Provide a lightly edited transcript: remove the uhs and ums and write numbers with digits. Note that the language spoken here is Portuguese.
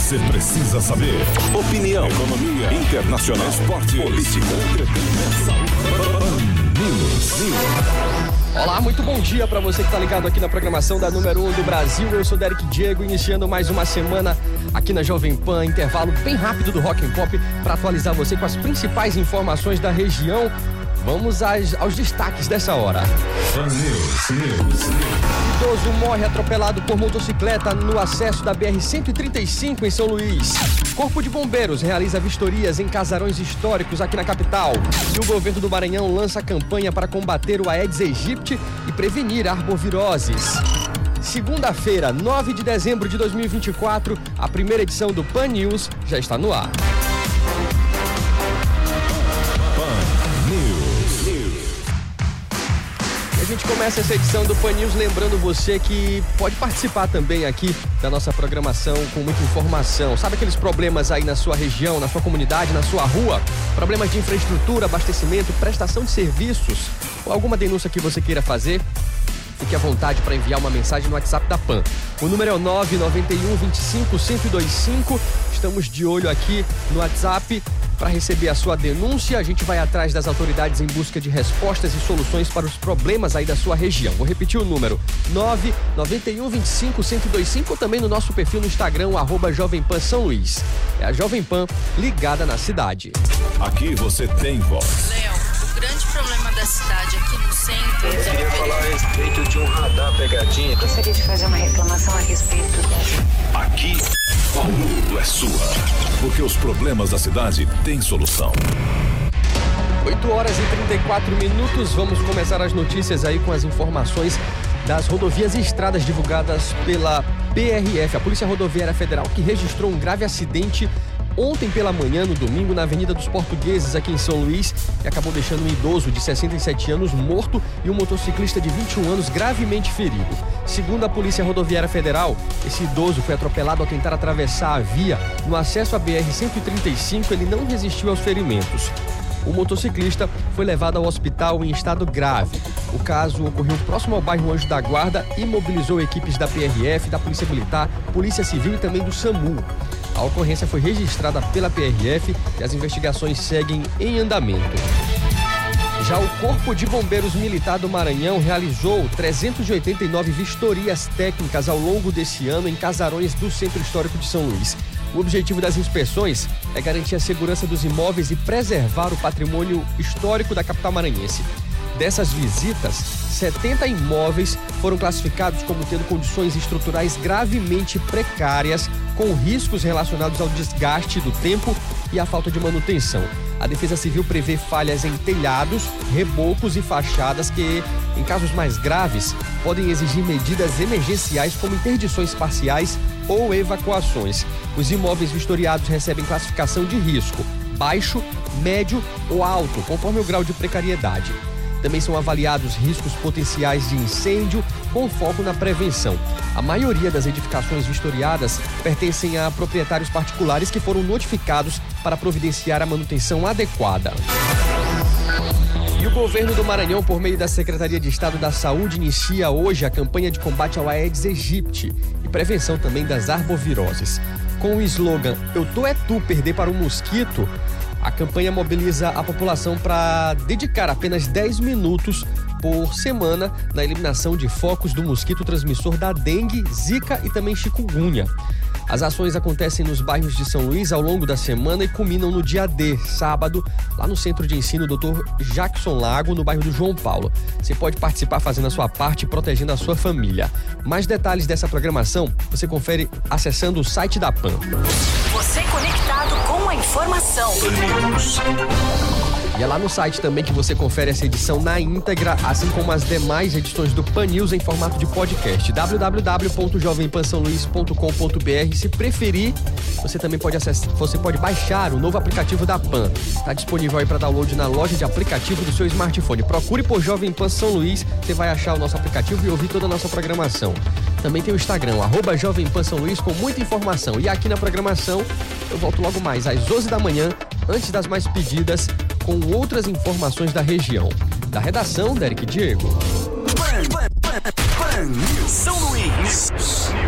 você precisa saber. Opinião, economia, internacional, esporte, política, News. Olá, muito bom dia para você que está ligado aqui na programação da número 1 do Brasil. Eu sou Derek Diego, iniciando mais uma semana aqui na Jovem Pan, intervalo bem rápido do Rock and Pop para atualizar você com as principais informações da região. Vamos aos destaques dessa hora. News. Idoso morre atropelado por motocicleta no acesso da BR-135 em São Luís. Corpo de Bombeiros realiza vistorias em casarões históricos aqui na capital. E o governo do Maranhão lança campanha para combater o Aedes aegypti e prevenir arboviroses. Segunda-feira, 9 de dezembro de 2024, a primeira edição do Pan News já está no ar. A gente começa essa edição do Pan News lembrando você que pode participar também aqui da nossa programação com muita informação. Sabe aqueles problemas aí na sua região, na sua comunidade, na sua rua? Problemas de infraestrutura, abastecimento, prestação de serviços ou alguma denúncia que você queira fazer? Fique à vontade para enviar uma mensagem no WhatsApp da PAN. O número é o 991 25 1025. Estamos de olho aqui no WhatsApp para receber a sua denúncia. A gente vai atrás das autoridades em busca de respostas e soluções para os problemas aí da sua região. Vou repetir o número: 991 25 1025 ou também no nosso perfil no Instagram, @Jovem Pan São Luís. É a Jovem Pan ligada na cidade. Aqui você tem voz. Léo, o grande problema da cidade aqui no centro... Eu queria falar a respeito de um radar pegadinha. Gostaria de fazer uma reclamação a respeito dessa. Aqui, o mundo é sua. Porque os problemas da cidade têm solução. 8 horas e 34 minutos. Vamos começar as notícias aí com as informações das rodovias e estradas divulgadas pela PRF, a Polícia Rodoviária Federal, que registrou um grave acidente ontem pela manhã, no domingo, na Avenida dos Portugueses, aqui em São Luís, e acabou deixando um idoso de 67 anos morto e um motociclista de 21 anos gravemente ferido. Segundo a Polícia Rodoviária Federal, esse idoso foi atropelado ao tentar atravessar a via no acesso à BR-135. Ele não resistiu aos ferimentos. O motociclista foi levado ao hospital em estado grave. O caso ocorreu próximo ao bairro Anjo da Guarda e mobilizou equipes da PRF, da Polícia Militar, Polícia Civil e também do SAMU. A ocorrência foi registrada pela PRF e as investigações seguem em andamento. Já o Corpo de Bombeiros Militar do Maranhão realizou 389 vistorias técnicas ao longo desse ano em casarões do Centro Histórico de São Luís. O objetivo das inspeções é garantir a segurança dos imóveis e preservar o patrimônio histórico da capital maranhense. Dessas visitas, 70 imóveis foram classificados como tendo condições estruturais gravemente precárias, com riscos relacionados ao desgaste do tempo e à falta de manutenção. A Defesa Civil prevê falhas em telhados, rebocos e fachadas que, em casos mais graves, podem exigir medidas emergenciais como interdições parciais ou evacuações. Os imóveis vistoriados recebem classificação de risco: baixo, médio ou alto, conforme o grau de precariedade. Também são avaliados riscos potenciais de incêndio, com foco na prevenção. A maioria das edificações vistoriadas pertencem a proprietários particulares que foram notificados para providenciar a manutenção adequada. E o governo do Maranhão, por meio da Secretaria de Estado da Saúde, inicia hoje a campanha de combate ao Aedes aegypti e prevenção também das arboviroses. Com o slogan "Eu tô é tu, perder para o mosquito", a campanha mobiliza a população para dedicar apenas 10 minutos por semana na eliminação de focos do mosquito transmissor da dengue, zika e também chikungunya. As ações acontecem nos bairros de São Luís ao longo da semana e culminam no dia D, sábado, lá no Centro de Ensino Dr. Jackson Lago, no bairro do João Paulo. Você pode participar fazendo a sua parte e protegendo a sua família. Mais detalhes dessa programação você confere acessando o site da PAN. Você conectado com a informação. E é lá no site também que você confere essa edição na íntegra, assim como as demais edições do Pan News em formato de podcast. www.jovempansaoluís.com.br. Se preferir, você também pode baixar o novo aplicativo da Pan. Está disponível aí para download na loja de aplicativo do seu smartphone. Procure por Jovem Pan São Luís, você vai achar o nosso aplicativo e ouvir toda a nossa programação. Também tem o Instagram, @Jovem Pan São Luís, com muita informação. E aqui na programação, eu volto logo mais às 11 da manhã, antes das mais pedidas, com outras informações da região. Da redação, Derek Diego. Pan News. São Luís.